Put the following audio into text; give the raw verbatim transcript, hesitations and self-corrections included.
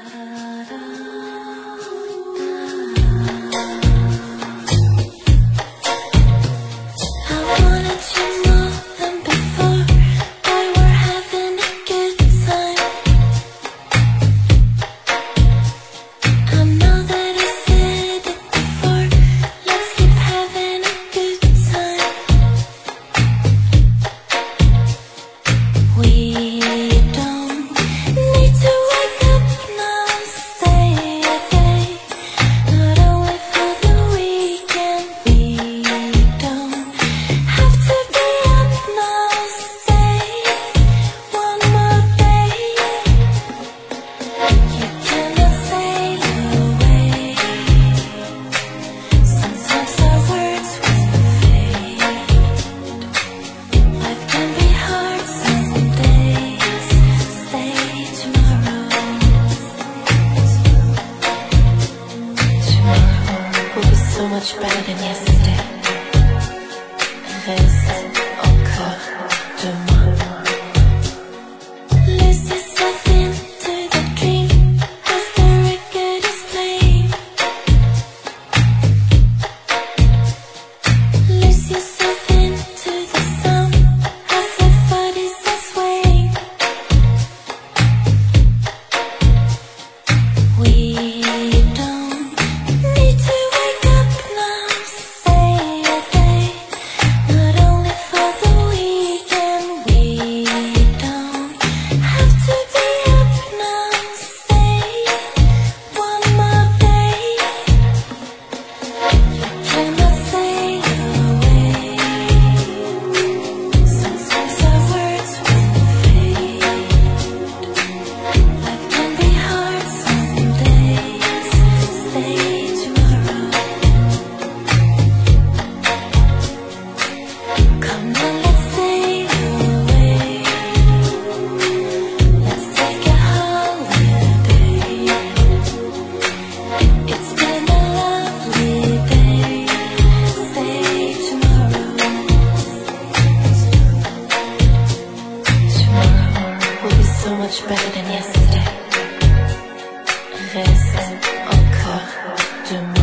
So much better than yesterday. Reste encore demain. Lose yourself into the dream as the record is playing. Lose yourself into the sound as the bodies are swaying. We don't need to wake up. So much better than yesterday. Reste encore demain.